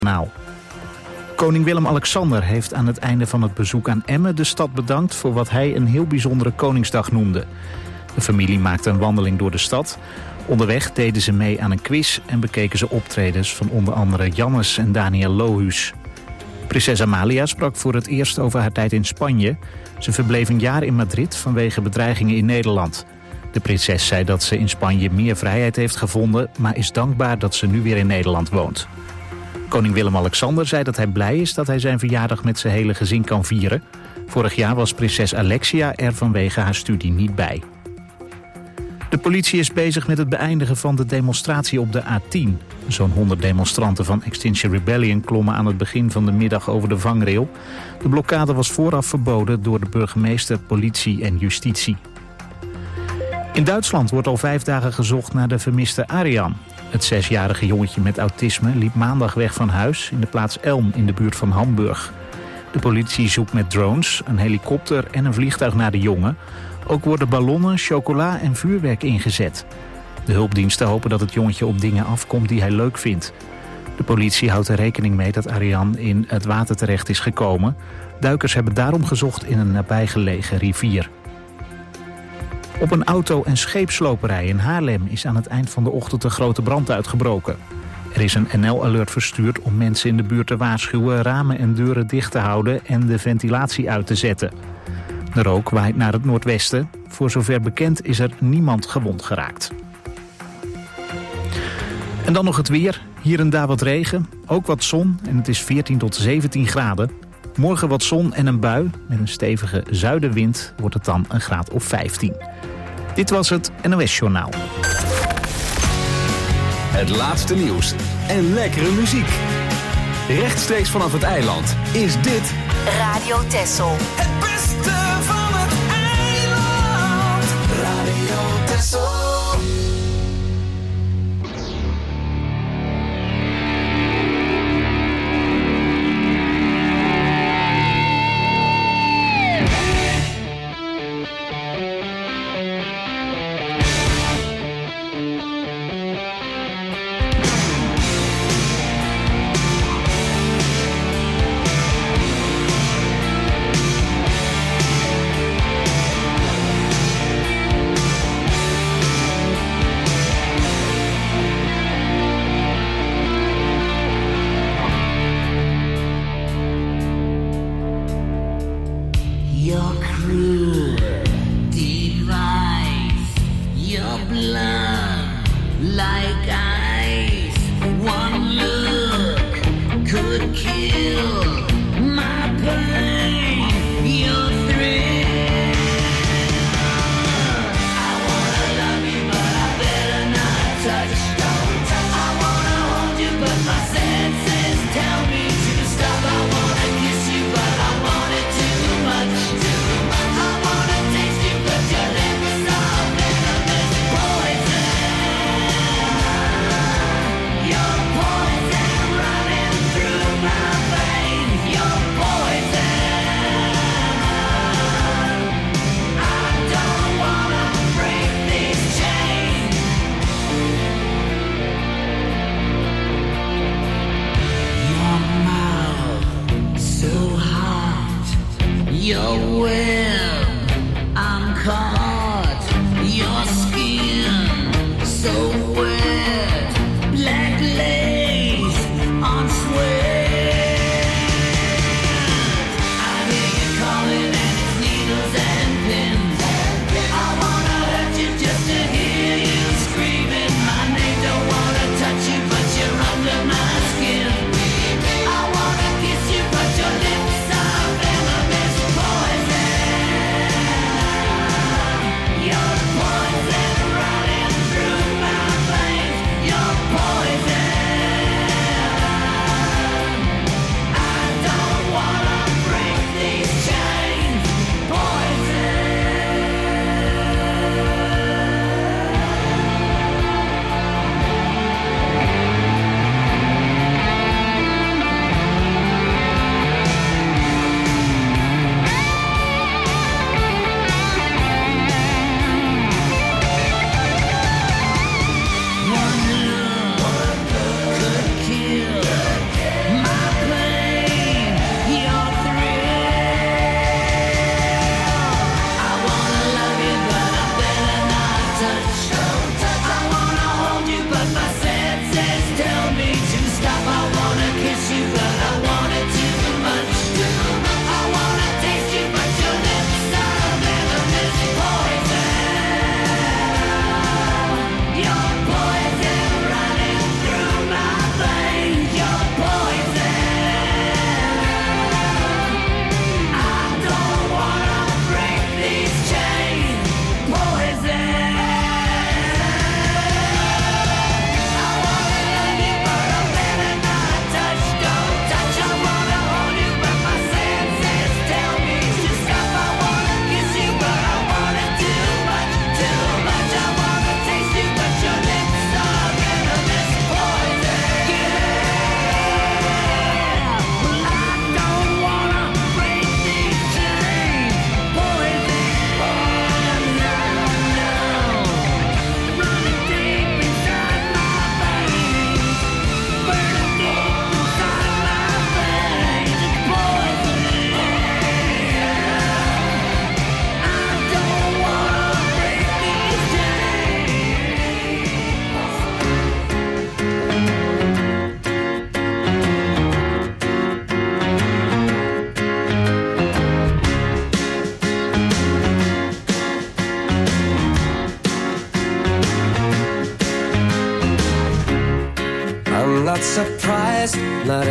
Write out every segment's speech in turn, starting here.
Nou. Koning Willem-Alexander heeft aan het einde van het bezoek aan Emmen de stad bedankt voor wat hij een heel bijzondere Koningsdag noemde. De familie maakte een wandeling door de stad. Onderweg deden ze mee aan een quiz en bekeken ze optredens van onder andere Jannes en Daniel Lohuus. Prinses Amalia sprak voor het eerst over haar tijd in Spanje. Ze verbleef een jaar in Madrid vanwege bedreigingen in Nederland. De prinses zei dat ze in Spanje meer vrijheid heeft gevonden, maar is dankbaar dat ze nu weer in Nederland woont. Koning Willem-Alexander zei dat hij blij is dat hij zijn verjaardag met zijn hele gezin kan vieren. Vorig jaar was prinses Alexia er vanwege haar studie niet bij. De politie is bezig met het beëindigen van de demonstratie op de A10. Zo'n 100 demonstranten van Extinction Rebellion klommen aan het begin van de middag over de vangrail. De blokkade was vooraf verboden door de burgemeester, politie en justitie. In Duitsland wordt al 5 dagen gezocht naar de vermiste Arian. Het 6-jarige jongetje met autisme liep maandag weg van huis in de plaats Elm in de buurt van Hamburg. De politie zoekt met drones, een helikopter en een vliegtuig naar de jongen. Ook worden ballonnen, chocola en vuurwerk ingezet. De hulpdiensten hopen dat het jongetje op dingen afkomt die hij leuk vindt. De politie houdt er rekening mee dat Arian in het water terecht is gekomen. Duikers hebben daarom gezocht in een nabijgelegen rivier. Op een auto- en scheepsloperij in Haarlem is aan het eind van de ochtend een grote brand uitgebroken. Er is een NL-alert verstuurd om mensen in de buurt te waarschuwen ramen en deuren dicht te houden en de ventilatie uit te zetten. De rook waait naar het noordwesten. Voor zover bekend is er niemand gewond geraakt. En dan nog het weer. Hier en daar wat regen, ook wat zon en het is 14 tot 17 graden. Morgen wat zon en een bui. Met een stevige zuidenwind wordt het dan een graad of 15. Dit was het NOS Journaal. Het laatste nieuws en lekkere muziek. Rechtstreeks vanaf het eiland is dit Radio Texel. Het beste van het eiland. Radio Texel. Poison running through my veins. Your poison.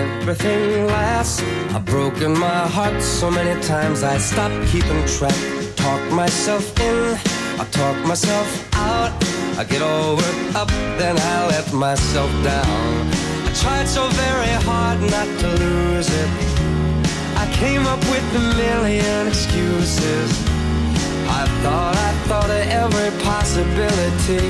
everything lasts. I've broken my heart so many times I stopped keeping track. Talk myself in, I talk myself out. I get all worked up, then I let myself down. I tried so very hard not to lose it. I came up with a million excuses. I thought of every possibility.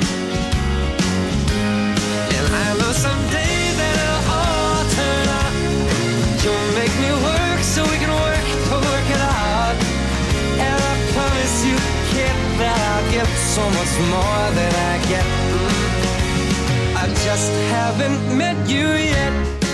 And I know someday that it'll all turn out. You'll make me work so we can work to work it out. And I promise you, kid, that I'll give so much more than I get. I just haven't met you yet.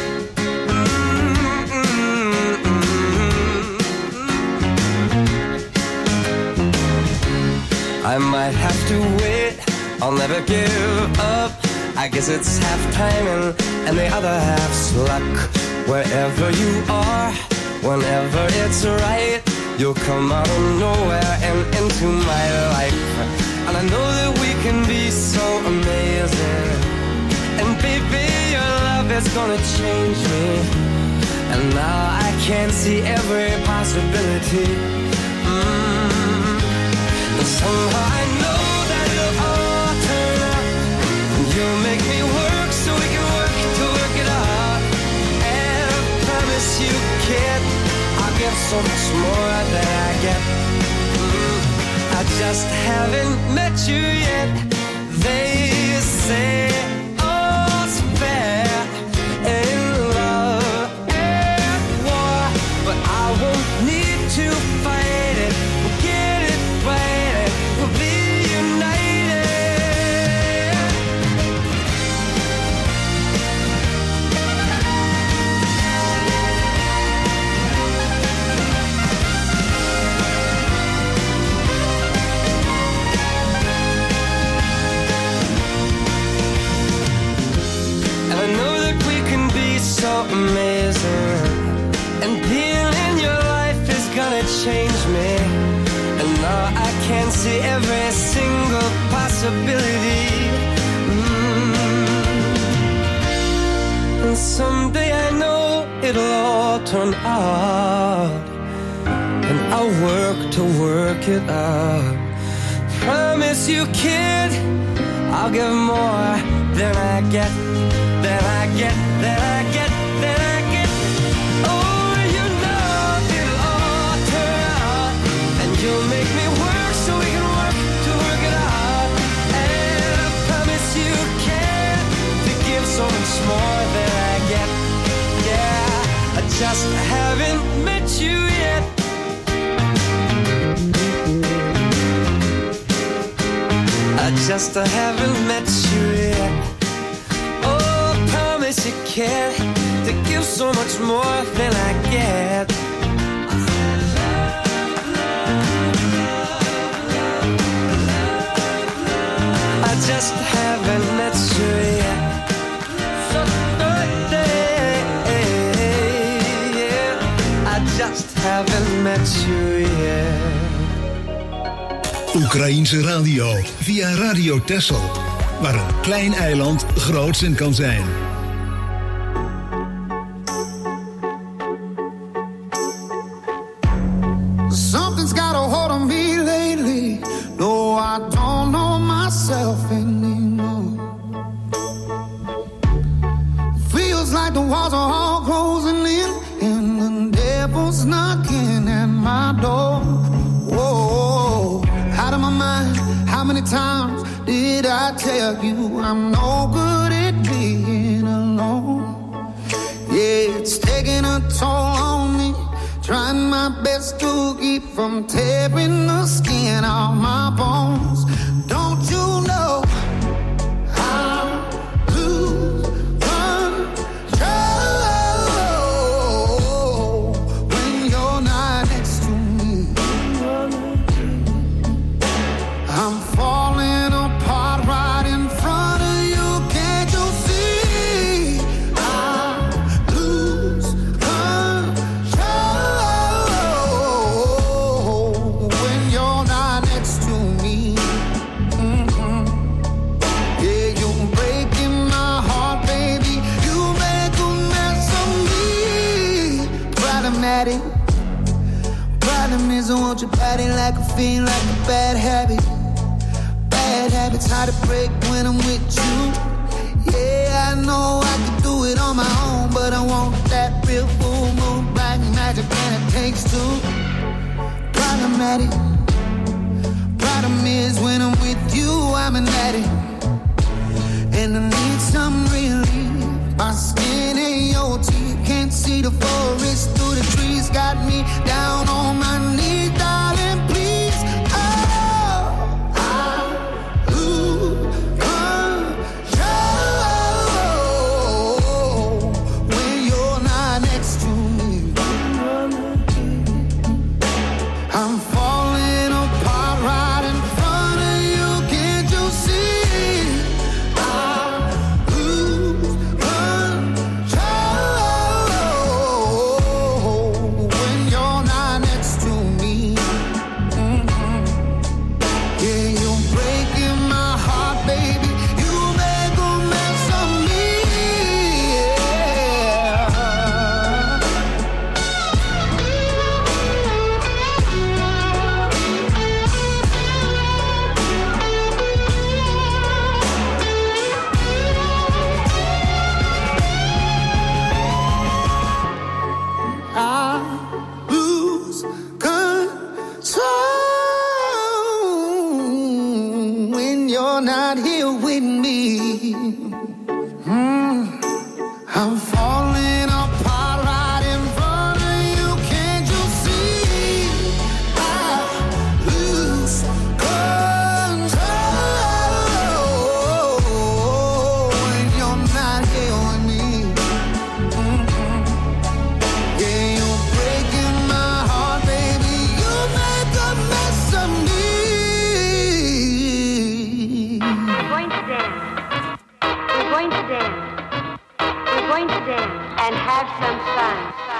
I might have to wait, I'll never give up. I guess it's half timing and the other half's luck. Wherever you are, whenever it's right, you'll come out of nowhere and into my life. And I know that we can be so amazing. And baby, your love is gonna change me. And now I can see every possibility. And somehow I know that it'll all turn out. And you'll make me work so we can work to work it out. And I promise you, kid, I'll give so much more than I get. I just haven't met you yet. They say all's fair in love and war, but I won't need to fight it. We'll get it right, we'll be united. And I know that we can be so amazing. And being in your life is gonna change me. And now I can see every single possibility. And someday I know it'll all turn out. And I'll work to work it out. Promise you, kid, I'll give more than I get, than I get, than I get, than I get. Oh, you know it'll all turn out. And you'll make me work so we can work to work it out. And I promise you can to give so much more than I get. Yeah, I just haven't met you yet. I just haven't met you yet. Oh, promise you can to give so much more than I get. I just haven't met you yet. So I just haven't met you yet. Oekraïense radio via Radio Texel, waar een klein eiland groots in kan zijn. Something's got a hold on me lately. No, I don't know myself anymore. Feels like the walls are all closing in, and the devil's knocking at my door. Whoa, out of my mind. How many times did I tell you I'm no good at being alone? Yeah, it's taking a toll on me. Trying my best to keep from tearing the skin off my bones. Don't you know I lose control when you're not next to me? I'm falling apart right in front of you. Can't you see? I lose control when you're not next to me. problematic. Problem is I want your body like a fiend, like a bad habit. Bad habits hard to break when I'm with you. Yeah, I know I can do it on my own, but I want that real full moon, black magic, and it takes two. Problematic. Problem is when I'm with you, I'm an addict, and I need some relief. My skin ain't your teeth, can't see the forest through the trees. Got me down on my knees, darling, please. Oh, I lose control when you're not next to me. I'm falling apart right in front of you, can't you see? I lose control when you're not next to me. Yeah, you're breaking my heart, baby. You make a mess of me. I lose control when you're not here with me. I'm falling apart right in front of you, can't you see? I lose control when you're not here with me. Yeah, you're breaking my heart, baby. You make a mess of me. We're going to dance. We're going to dance. We're going to dance and have some fun.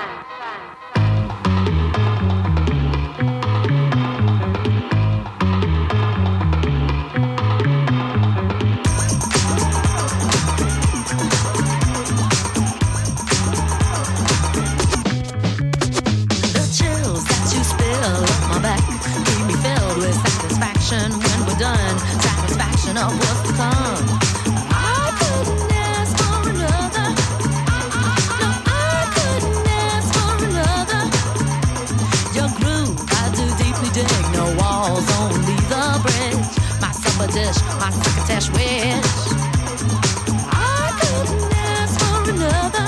The chills that you spill up my back keep me filled with satisfaction when we're done. Satisfaction of what's to come. I couldn't ask for another. No, I couldn't ask for another. Your groove, I do deeply dig. No walls, only the bridge. My supper dish, my succotash wish. I couldn't ask for another.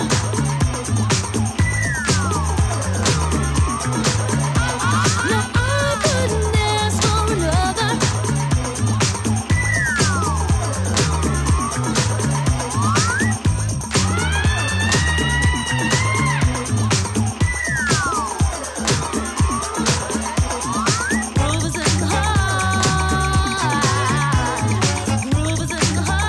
No, I couldn't ask for another. Groove is in the heart. Groove is in the heart.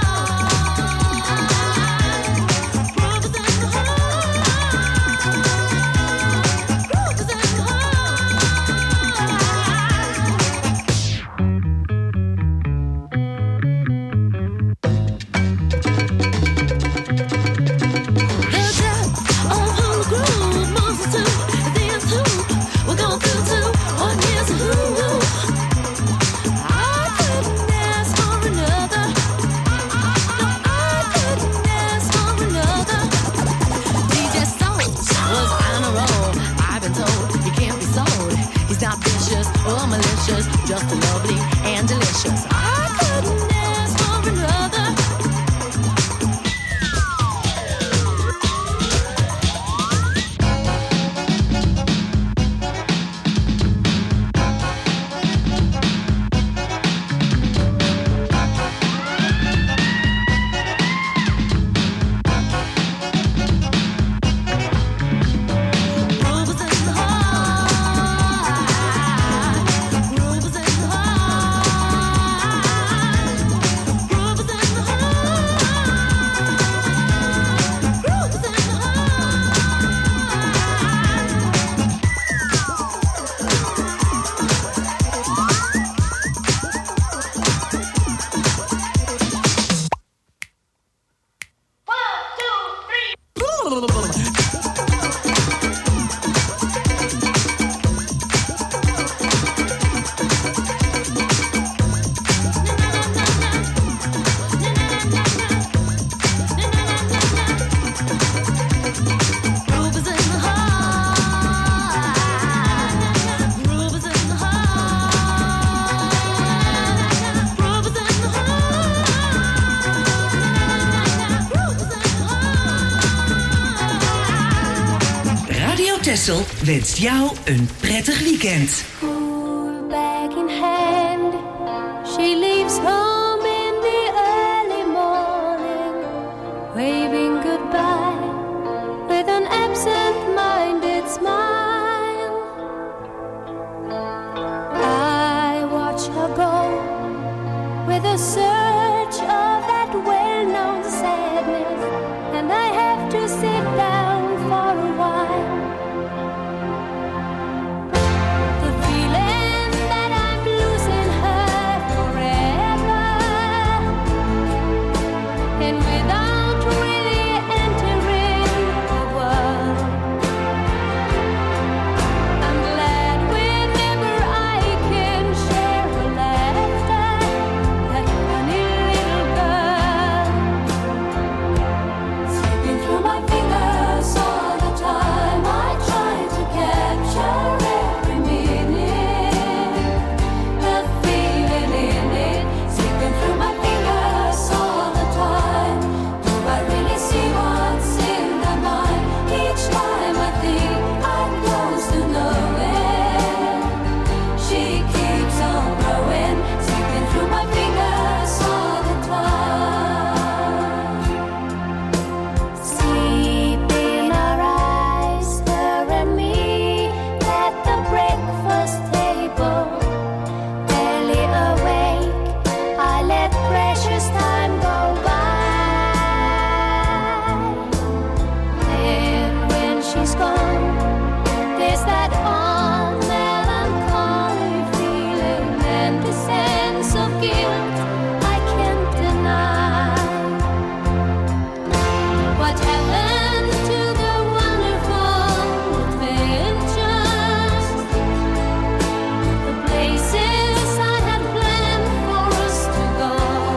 Texel wenst jou een prettig weekend. School bag in hand, she leaves home in the early morning, waving goodbye with an absent-minded smile. I watch her go with a surge of that well-known sadness, and I have to sit down for a while. The feeling that I'm losing her forever, and without really entering the world, I'm glad whenever I can share her laughter, that funny little girl. Slipping through my fingers all the time, I try to capture every minute, the feeling in it. Slipping through my fingers all the time, do I really see what's in her mind? Each time I think I'm close to knowing, she keeps on growing. Slipping through my fingers all the time. Sleep in our eyes, her and me, at the breakfast table. Barely awake, I let precious time go by. Then when she's gone, there's that old melancholy feeling and the sense of guilt I can't deny. What happened to the wonderful adventures? The places I had planned for us to go.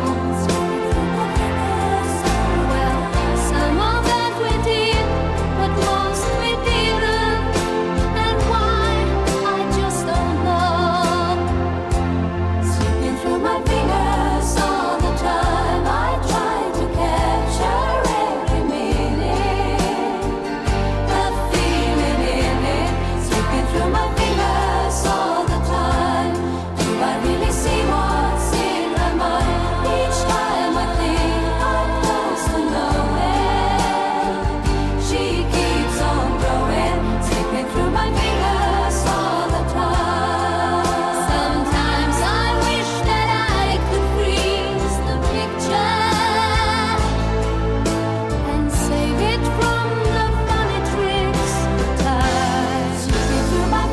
Well, some of that we did, but most we didn't. And why, I just don't know. Slipping through my fingers all the time, I try to capture every minute, the feeling in it. Slipping through my fingers all the time, do I really see what's in her mind? Each time I think I'm close to knowing, she keeps on growing. Slipping through my fingers all the time. Sometimes I wish that I could freeze the picture and save it from the funny tricks of time. Slipping through my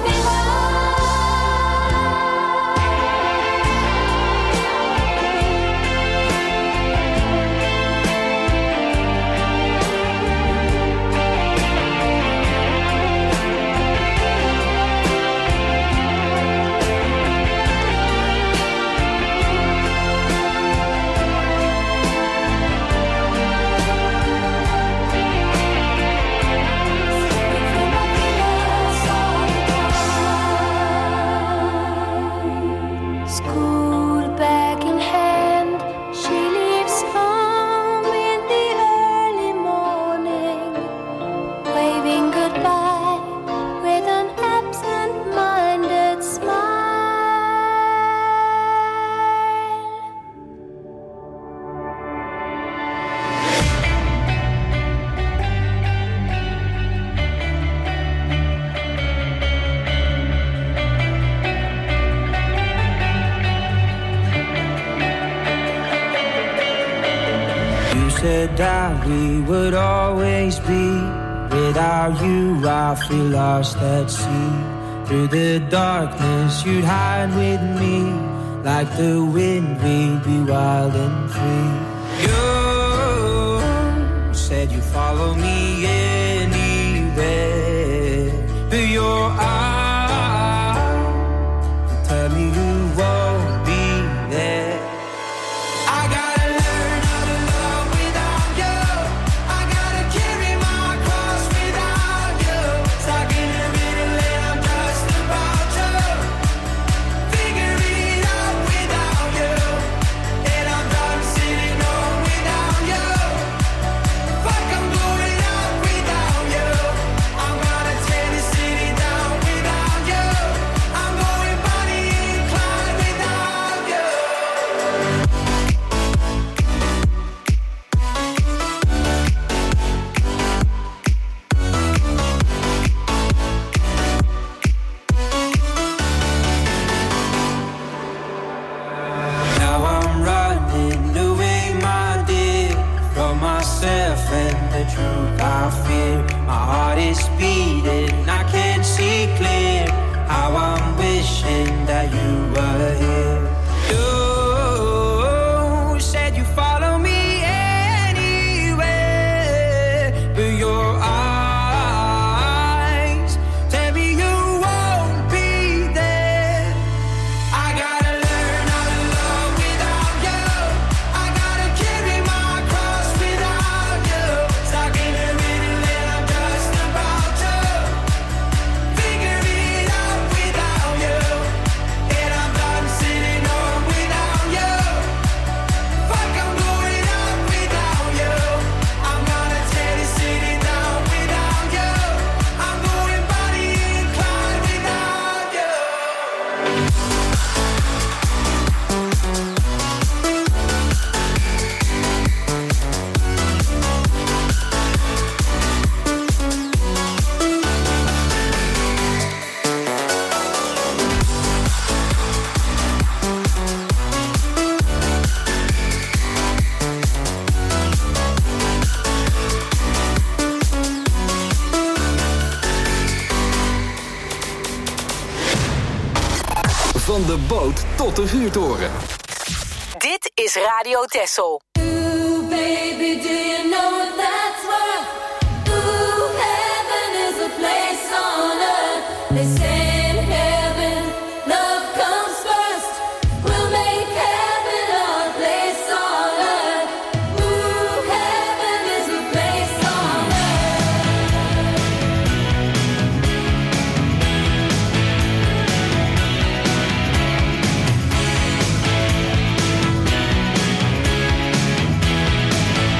School bag in hand, she leaves home in the early morning, waving goodbye with an absent-minded smile. You said that we would always be. Without you, I feel lost at sea. Through the darkness, you'd hide with me. Like the wind, we'd be wild and free. You said you'd follow me anywhere. But your eyes tell me you won't be there. I gotta learn how to love without you. I gotta carry my cross without you. Stuck in the middle and I'm just about to figure it out without you. And I'm done sitting home without you. Fuck, I'm going out without beating. I can't see clear how I'm wishing that you were here. You said you follow me anywhere, but your eyes tell me you won't be there. I gotta learn how to love without you. I gotta carry my cross without you. Stuck in the middle and I'm just about to figure it out without you. And I'm done sitting home without you. Fuck, I'm going out without you. I'm gonna tell you sitting down without you. I'm going body inclined without you. Van de boot tot de vuurtoren. Dit is Radio Texel. Ooh, baby, do you know what that's worth? Ooh, heaven is a place on earth. They say in heaven, love comes first. We'll make heaven our place on earth. Ooh, heaven is a place on earth.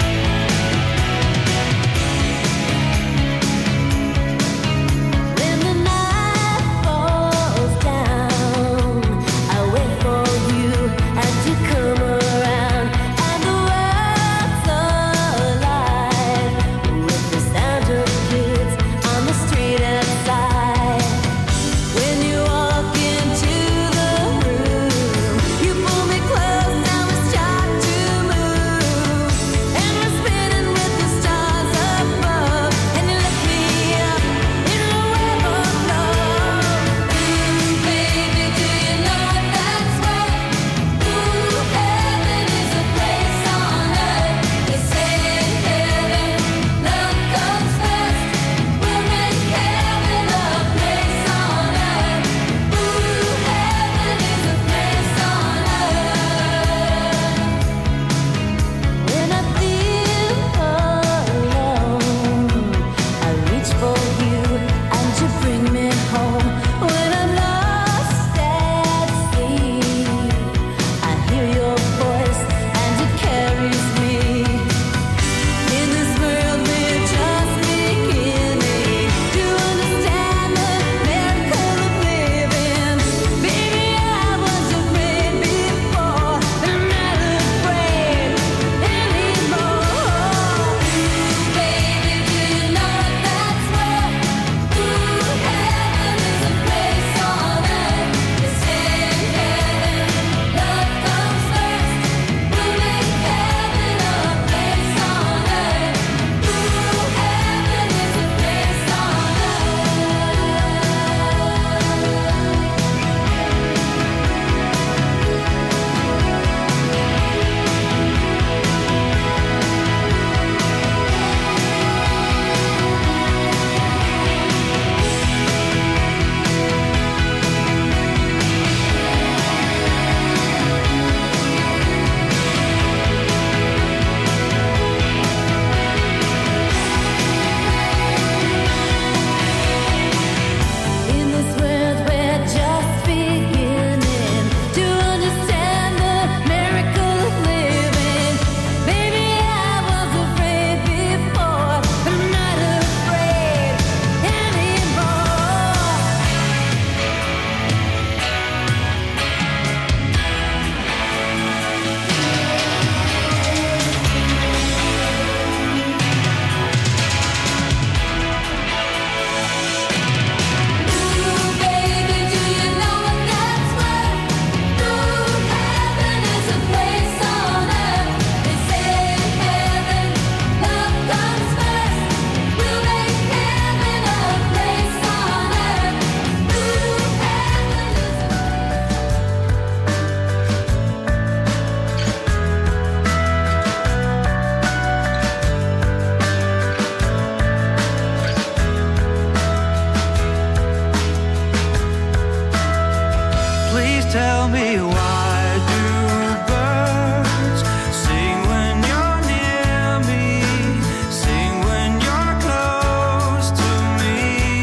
tell me why do birds sing when you're near me, sing when you're close to me?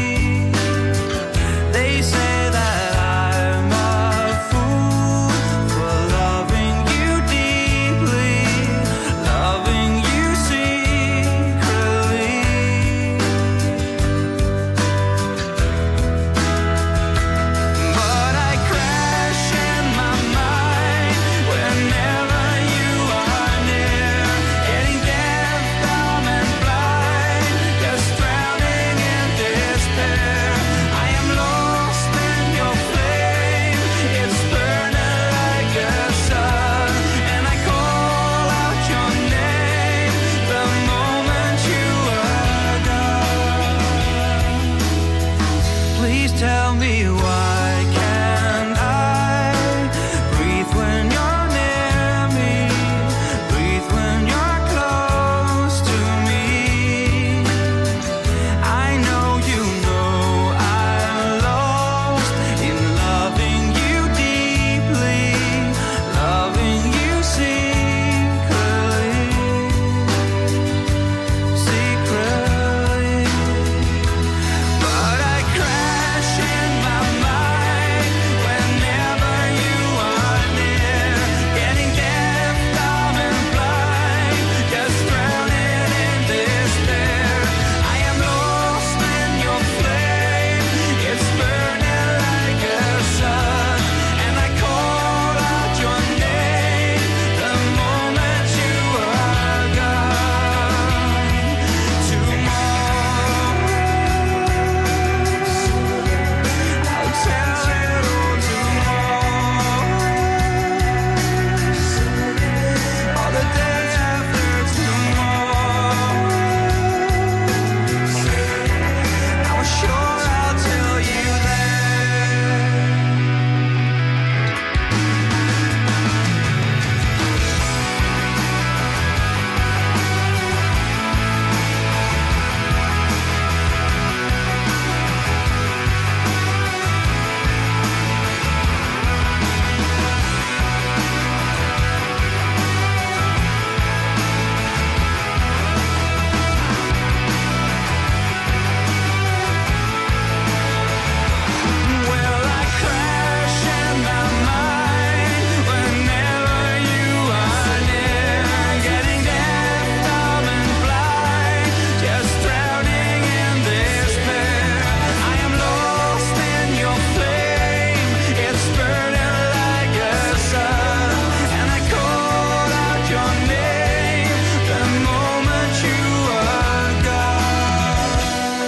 They say that I'm a fool for loving you deeply, loving you secretly. But I crash in my mind whenever you are near, getting deaf, dumb and blind, just drowning in despair. I am lost in your flame, it's burning like a sun, and I call out your name the moment you are gone. Please tell me why can't I breathe when you're near me, breathe when you're close to me? I know you know I'm lost in loving you deeply, loving you secretly, secretly. But I crash in my mind whenever you are near, getting deaf, dumb and blind, just drowning in despair. I am lost in your flame, it's burning like a sun, and I call out your name the moment you are gone. Tomorrow I'll tell it all tomorrow, or the day after tomorrow. I'm sure I'll tell you then. Well, I crash in my mind whenever you are near, getting deaf, dumb and blind, just drowning in despair. I am lost in your flame, it's burning like a sun, and I call out your name the moment you are gone.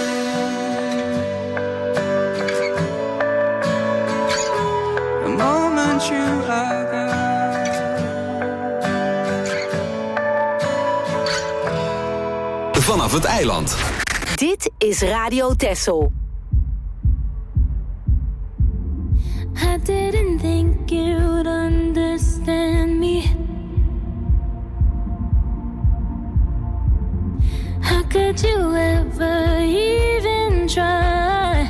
The moment you are gone. Vanaf het eiland. Dit is Radio Texel. I didn't think you'd understand me. How could you ever even try?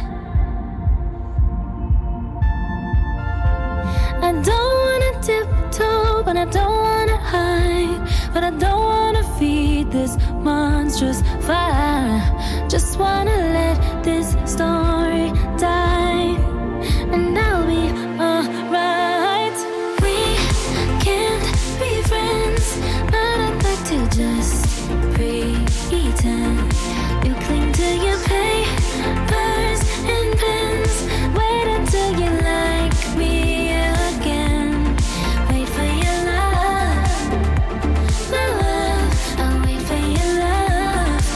I don't wanna tiptoe, but I don't wanna hide, but I don't wanna feed this monstrous fire. Just wanna let this story die, and I'll be alright. We can't be friends, but I'd like to just pretend. You cling to your papers and pens, wait until you like me again. Wait for your love, my love, I'll wait for your love.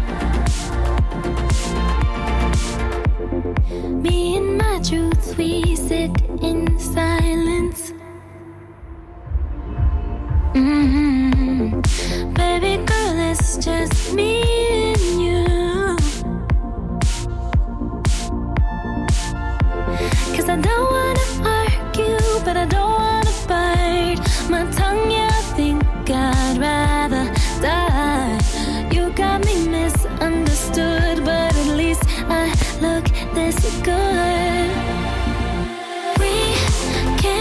Me and my truth, we sit in silence. Baby girl, it's just me and you. 'Cause I don't wanna argue, but I don't wanna bite my tongue, yeah, I think I'd rather die. You got me misunderstood, but at least I look this good. We can't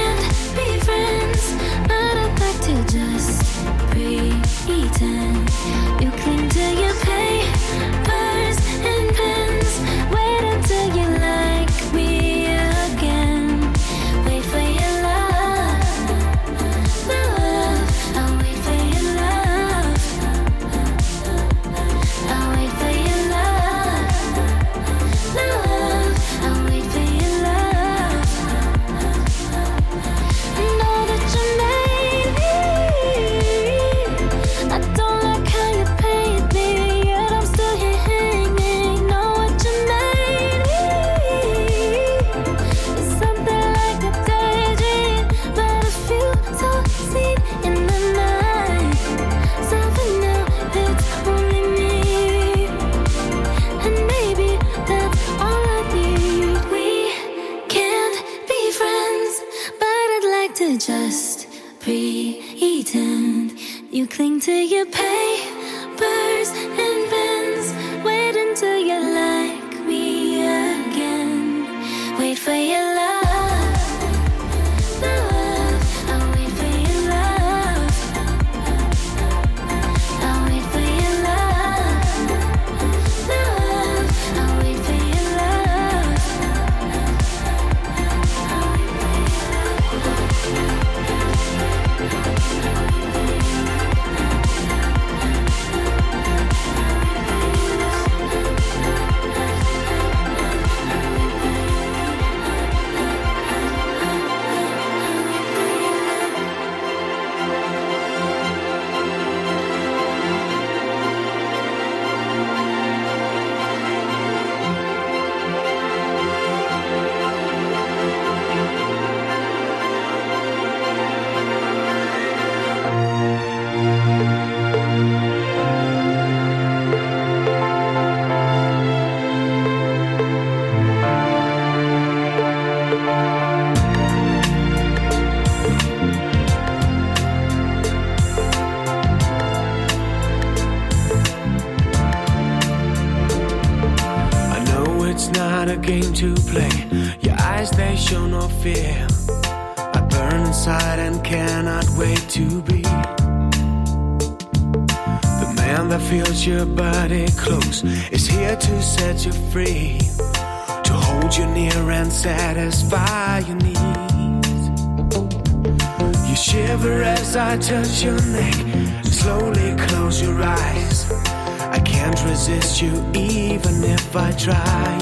You cling to your papers and pens. Wait until you like me again. Wait for your love, love. I'll wait for your love. I'll wait for your love, love. I'll wait for your love. I'll wait for your love. Game to play. Your eyes, they show no fear. I burn inside and cannot wait to be the man that feels your body close, is here to set you free, to hold you near and satisfy your needs. You shiver as I touch your neck. Slowly close your eyes. I can't resist you even if I try.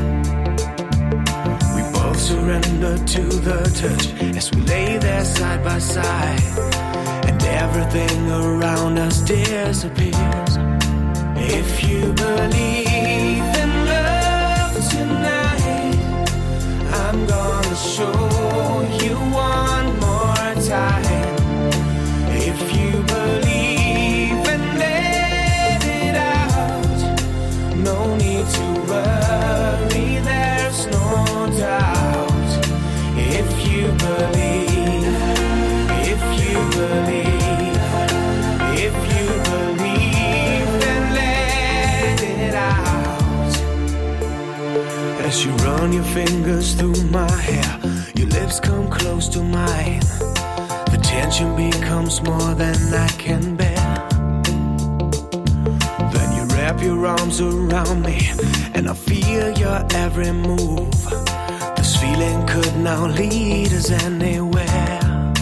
Surrender to the touch as we lay there side by side, and everything around us disappears. If you believe in love tonight, I'm gonna show you one more time. If you believe and let it out, no need to worry, there's no doubt. If you believe, if you believe, if you believe, then let it out. As you run your fingers through my hair, your lips come close to mine. The tension becomes more than I can bear. Then you wrap your arms around me, and I feel your every move. This feeling could now lead us anywhere.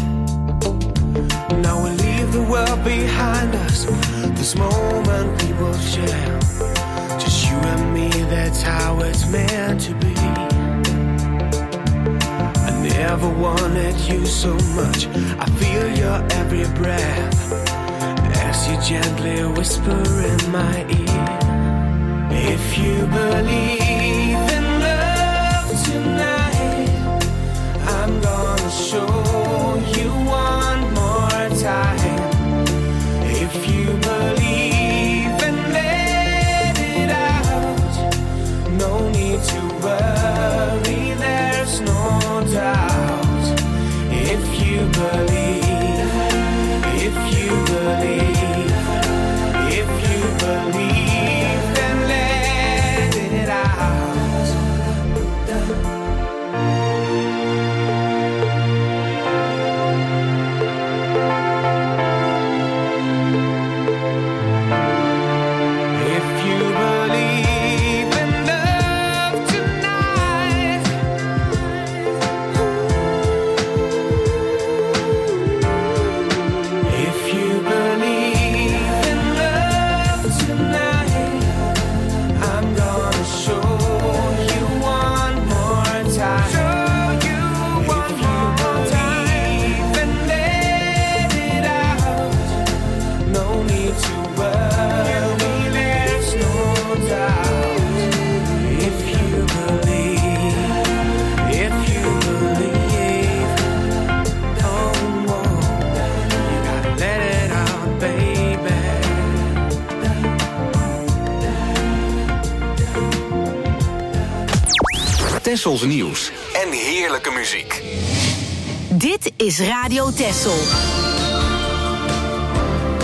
Now we leave the world behind us. This moment we will share. Just you and me, that's how it's meant to be. I never wanted you so much. I feel your every breath as you gently whisper in my ear. If you believe in love tonight, I'm gonna show you one more time. If you believe and let it out, no need to worry, there's no doubt. If you believe, if you believe, if you believe, then let it out. Tessels nieuws en heerlijke muziek. Dit is Radio Tessel.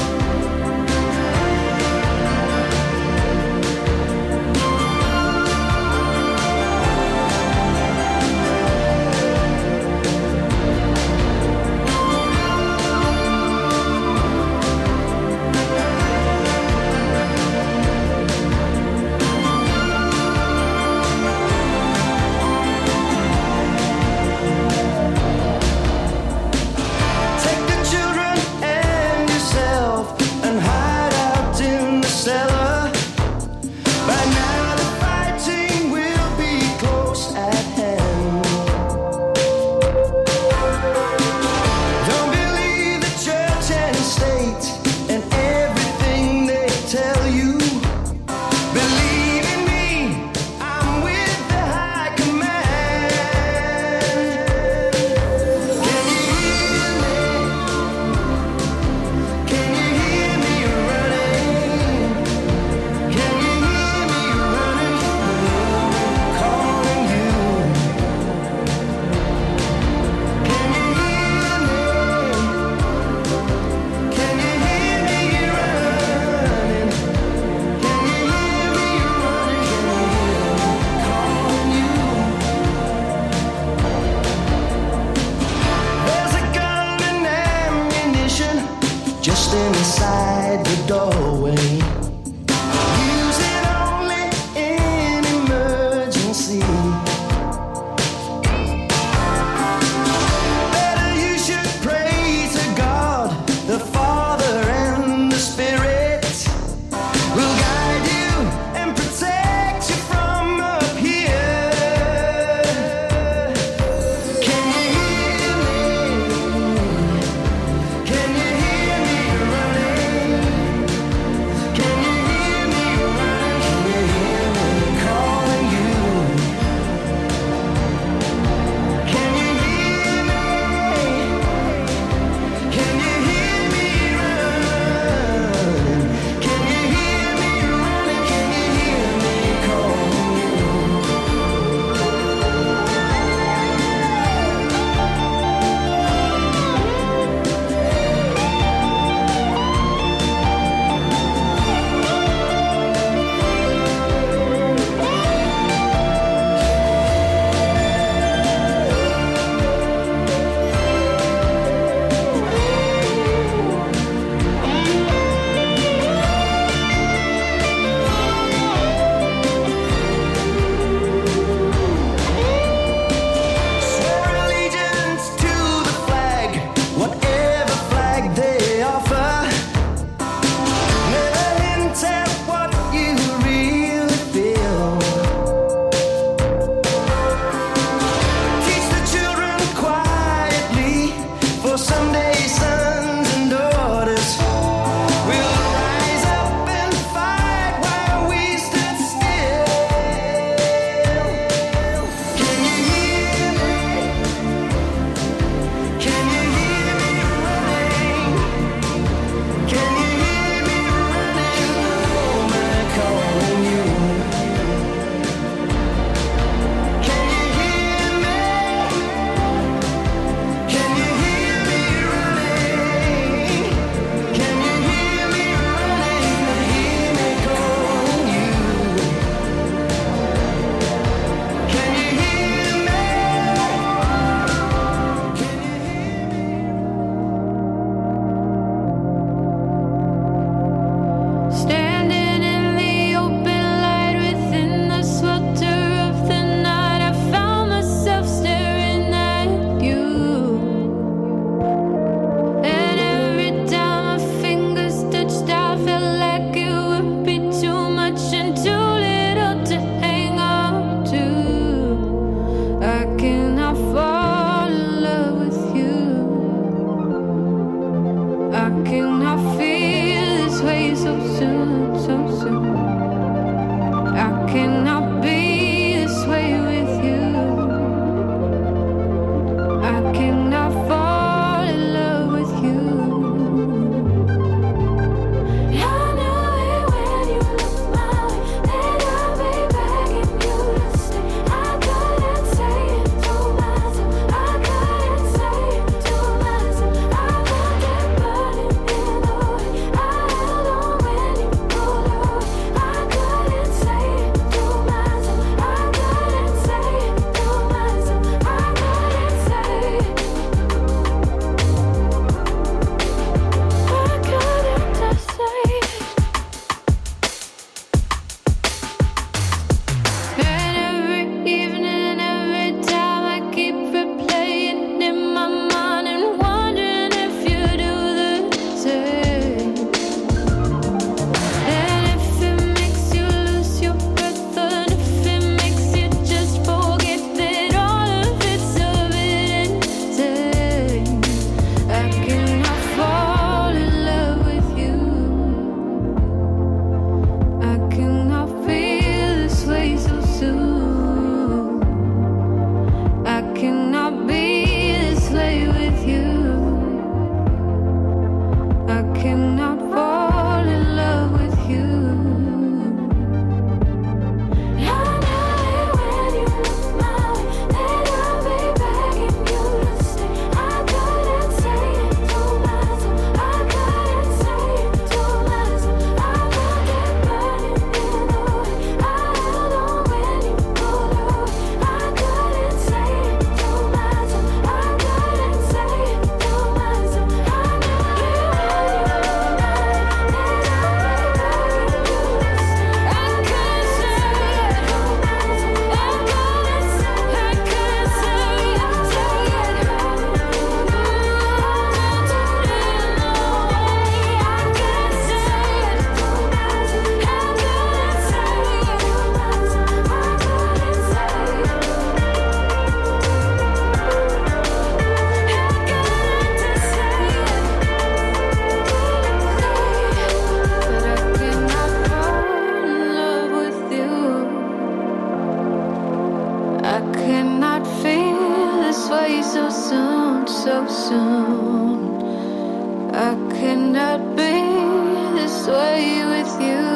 away so soon, so soon. I cannot be this way with you.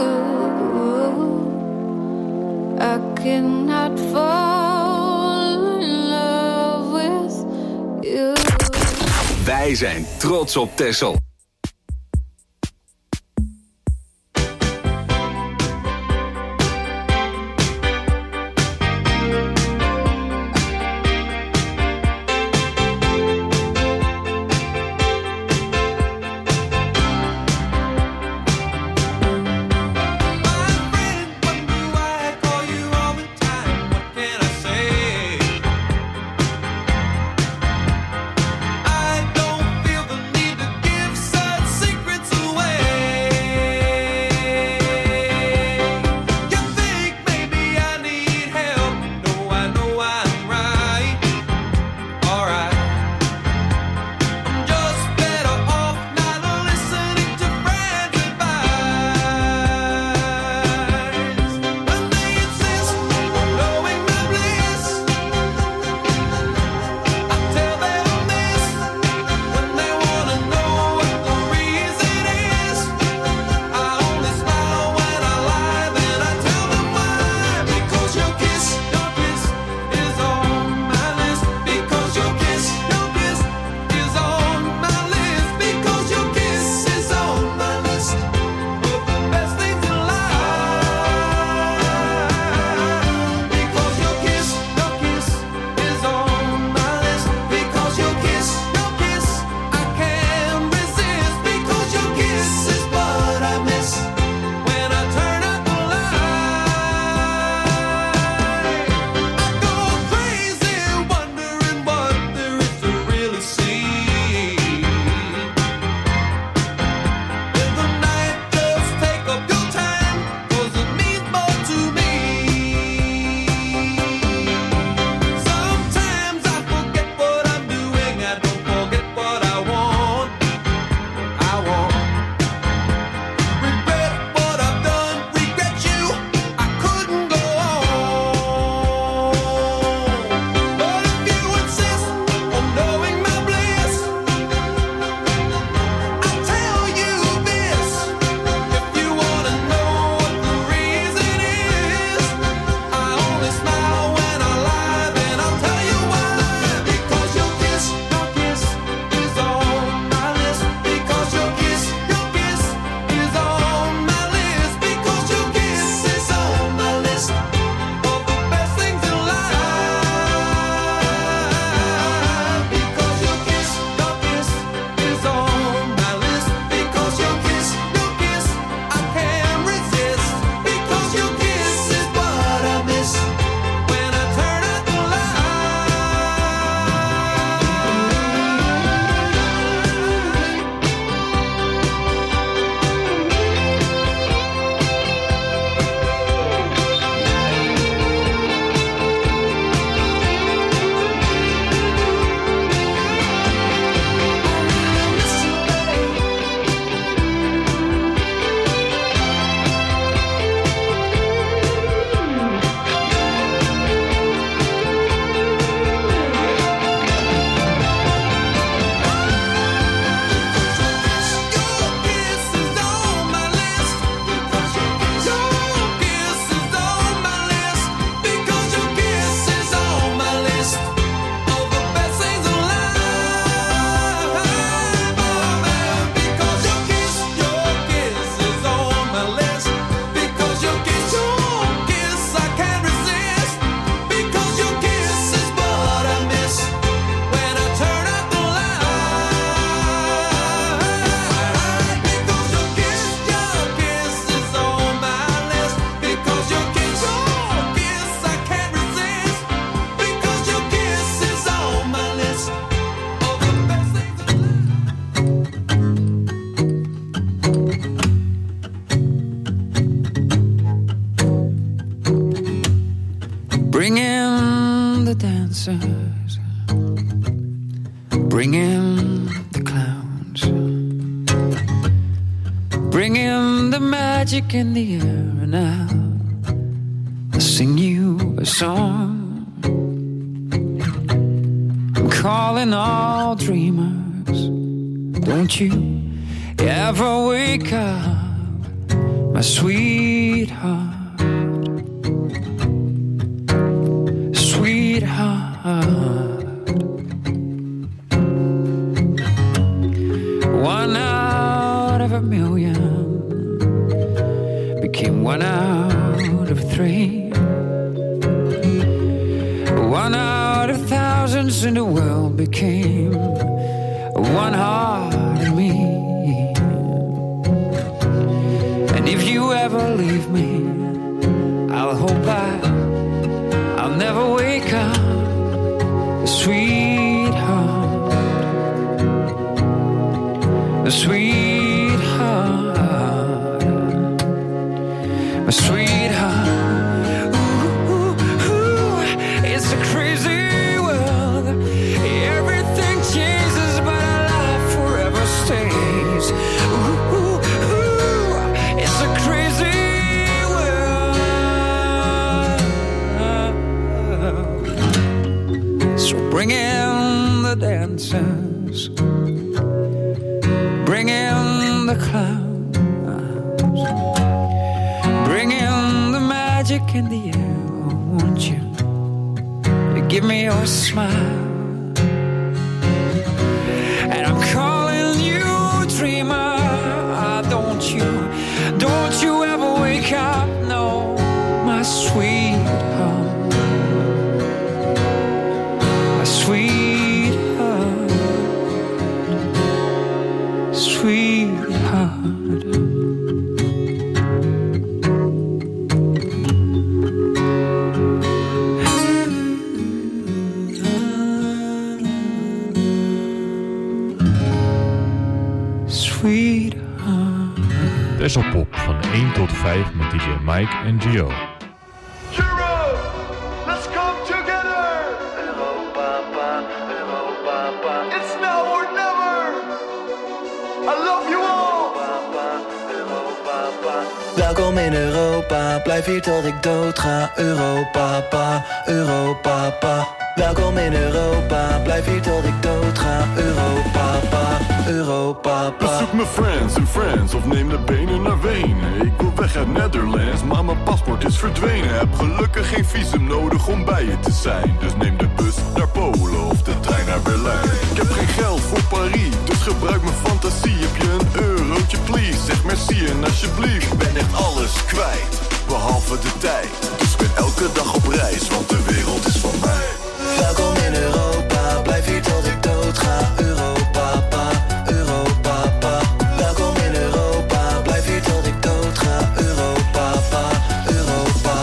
I cannot fall in love with you. Wij zijn trots op Texel. dancers, bring in the clowns, bring in the magic in the air, and I'll sing you a song. calling all dreamers. Don't you ever wake up, my sweetheart, sweetheart. One out of a million became one out of three. One out of thousands in the world became one heart in me. And if you ever leave me, I'll hope I'll never wake up, sweetheart, sweetheart, my sweetheart. It's a crazy world. Everything changes, but our life forever stays. It's a crazy world. So bring in the dancers, bring in the clowns, bring in the magic in the air, won't you? Give me your smile. And I'm calling you dreamer. Don't you ever wake up, no, my sweetheart, my sweetheart, sweetheart. Tesselpop van 1 tot 5 met DJ Mike en Gio. Europe, let's come together. Europa, Europa, it's now or never. I love you all. Europa. Welkom in Europa, blijf hier tot ik dood ga. Europa, Europa. Welkom in Europa, blijf hier tot ik dood ga. Europa, Europa. Bezoek mijn friends in France of neem de benen naar Wenen. Ik wil weg uit Netherlands, maar mijn paspoort is verdwenen. Heb gelukkig geen visum nodig om bij je te zijn. Dus neem de bus naar Polen of de trein naar Berlijn. Ik heb geen geld voor Paris, dus gebruik mijn fantasie. Heb je een eurotje please, zeg merci en alsjeblieft. Ik ben echt alles kwijt, behalve de tijd. Dus ik ben elke dag op reis, want de wereld is van mij. Welkom in Europa, blijf hier tot ik dood ga. Europa, Europa. Welkom in Europa, blijf hier tot ik dood ga. Europa, Europa.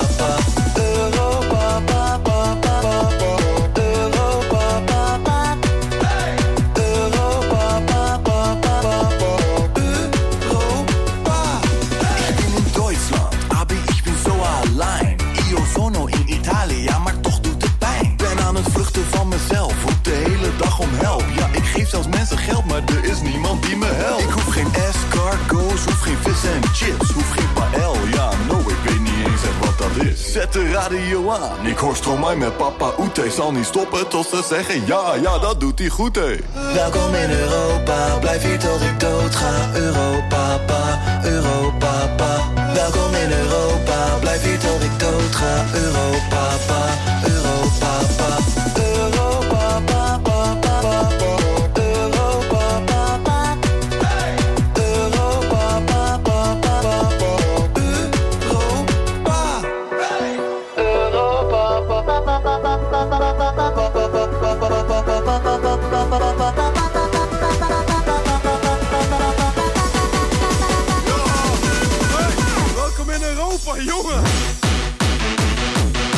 Ich bin in Deutschland, aber ich bin so allein. Io sono in Italia, maar toch doet het pijn. Ben aan het vluchten van mezelf, roep de hele dag om help. Ja, ik geef zelfs mensen geld, maar er is niemand die me helpt. Ik hoef geen escargots, hoef geen vis en chips, hoef geen paella. No, ik weet niet eens wat dat is. Zet de radio aan, ik hoor Stromae met Papa Oete. Zal niet stoppen tot ze zeggen ja, dat doet hij goed, hé. Welkom in Europa, blijf hier tot ik dood ga. Europa, Europa. Welkom in Europa, blijf hier tot ik dood ga. Europa, Europa. Welkom in Europa, jongen!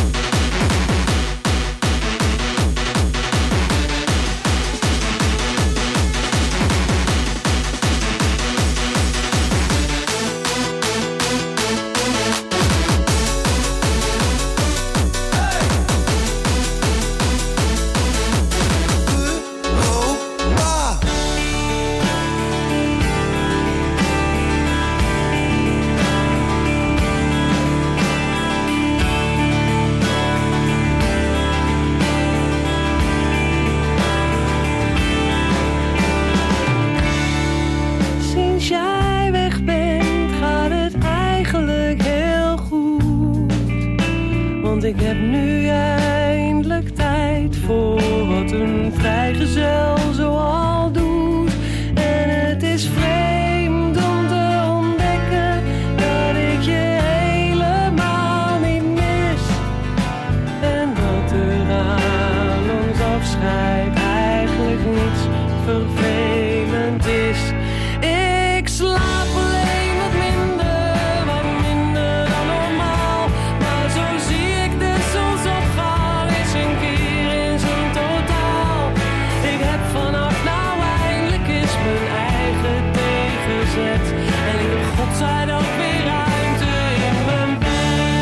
nu eindelijk tijd voor wat een vrijgezel zoal doet. En het is vreemd om te ontdekken dat ik je helemaal niet mis. En dat er aan ons afscheid eigenlijk niets vervelend is. Ik slaap alleen wat minder dan normaal. Maar zo zie ik de zonsopgang eens een keer in zijn totaal. Ik heb vanaf nou eindelijk eens mijn eigen tegenzet. En ik heb godzijdank weer ruimte in mijn bed.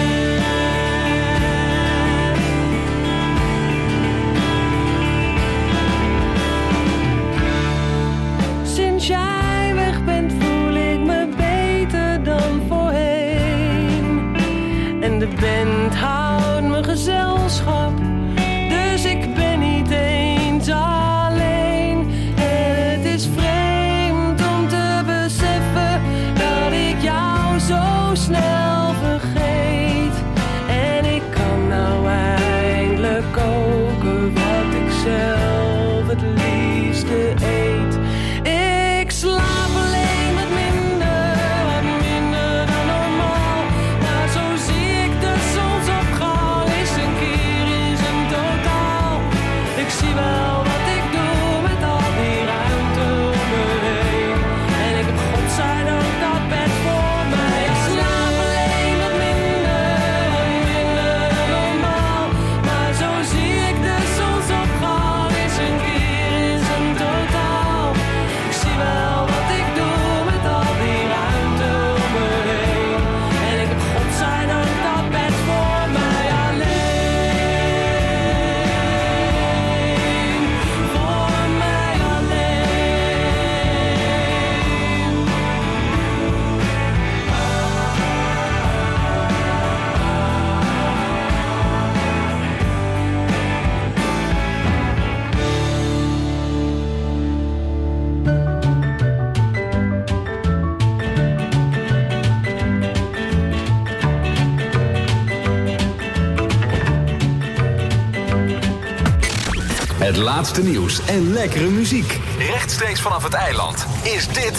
Sinds jij weg bent voel ik me beter dan voorheen. En de band houdt me gezelschap, dus ik ben niet eens alleen. En het is vreemd om te beseffen dat ik jou zo snel vergeet. En ik kan nou eindelijk koken wat ik zelf het liefste eet. Ik slaap alleen wat minder dan normaal. Maar zo zie ik de zonsopgang eens een keer in zijn totaal. Ik zie wel wat ik doe met al die ruimte om me heen. En ik heb godzijdank dat bed voor mij. Ik slaap alleen wat minder dan normaal. Maar zo zie ik de zonsopgang eens een keer in zijn totaal. Ik zie wel wat ik doe met al die ruimte om me heen. En ik heb godzijdank dat bed voor mij alleen. Voor mij Het laatste nieuws en lekkere muziek. Rechtstreeks vanaf het eiland is dit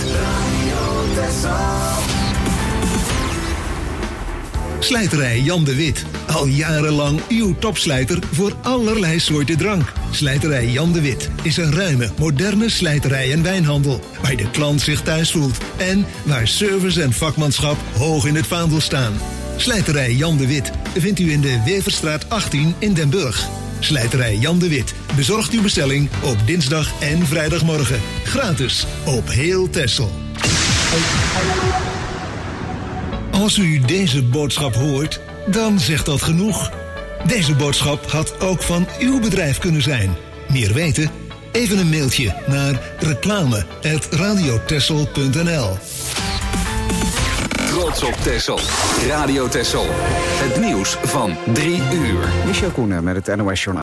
Slijterij Jan de Wit. Al jarenlang uw topslijter voor allerlei soorten drank. Slijterij Jan de Wit is een ruime, moderne slijterij en wijnhandel. Waar de klant zich thuis voelt. En waar service en vakmanschap hoog in het vaandel staan. Slijterij Jan de Wit vindt u in de Weverstraat 18 in Den Burg. Slijterij Jan de Wit bezorgt uw bestelling op dinsdag en vrijdagmorgen. Gratis op heel Texel. Als u deze boodschap hoort, dan zegt dat genoeg. Deze boodschap had ook van uw bedrijf kunnen zijn. Meer weten? Even een mailtje naar reclame@radiotexel.nl. Trots op Texel. Radio Texel. Het nieuws van 3 uur. Michel Koenen met het NOS Journaal.